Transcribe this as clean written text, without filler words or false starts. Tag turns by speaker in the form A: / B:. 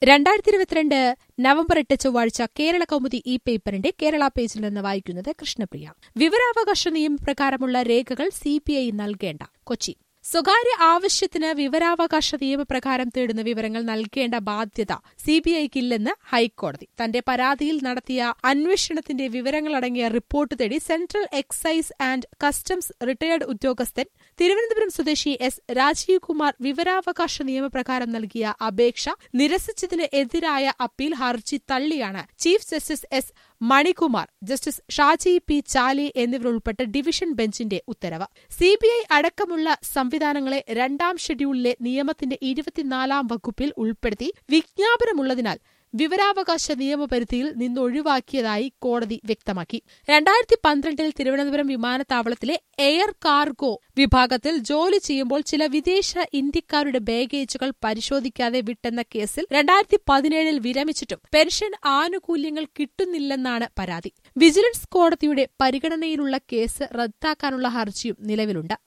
A: 2022 November 8 ചൊവ്വാഴ്ച കേരള കൗമുദി ഈ പേപ്പറിന്റെ കേരള പേജിൽ നിന്ന് വായിക്കുന്നത് കൃഷ്ണപ്രിയ. വിവരാവകാശ നിയമപ്രകാരമുള്ള രേഖകൾ സിബിഐ നൽകേണ്ട. കൊച്ചി. സ്വകാര്യ ആവശ്യത്തിന് വിവരാവകാശ നിയമപ്രകാരം തേടുന്ന വിവരങ്ങൾ നൽകേണ്ട ബാധ്യത സിബിഐക്കില്ലെന്ന് ഹൈക്കോടതി. തന്റെ പരാതിയിൽ നടത്തിയ അന്വേഷണത്തിന്റെ വിവരങ്ങളടങ്ങിയ റിപ്പോർട്ട് തേടി central excise and customs retired ഉദ്യോഗസ്ഥൻ തിരുവനന്തപുരം സ്വദേശി എസ് രാജീവ് കുമാർ വിവരാവകാശ നിയമപ്രകാരം നൽകിയ അപേക്ഷ നിരസിച്ചതിന് എതിരായ അപ്പീൽ ഹർജി തള്ളിയാണ് chief justice S Manikumar, justice Shaji P Chaly എന്നിവരുൾപ്പെട്ട ഡിവിഷൻ ബെഞ്ചിന്റെ ഉത്തരവ്. സിബിഐ അടക്കമുള്ള സംവിധാനങ്ങളെ 2ാം ഷെഡ്യൂളിലെ നിയമത്തിന്റെ 24ാം വകുപ്പിൽ ഉൾപ്പെടുത്തി വിജ്ഞാപനമുള്ളതിനാൽ വിവരാവകാശ നിയമപരിധിയിൽ നിന്നൊഴിവാക്കിയതായി കോടതി വ്യക്തമാക്കി. 2012 തിരുവനന്തപുരം വിമാനത്താവളത്തിലെ എയർ കാർഗോ വിഭാഗത്തിൽ ജോലി ചെയ്യുമ്പോൾ ചില വിദേശ ഇന്ത്യക്കാരുടെ ബാഗേജുകൾ പരിശോധിക്കാതെ വിട്ടെന്ന കേസിൽ 2017 വിരമിച്ചിട്ടും പെൻഷൻ ആനുകൂല്യങ്ങൾ കിട്ടുന്നില്ലെന്നാണ് പരാതി. വിജിലൻസ് കോടതിയുടെ പരിഗണനയിലുള്ള കേസ് റദ്ദാക്കാനുള്ള ഹർജിയും നിലവിലുണ്ട്.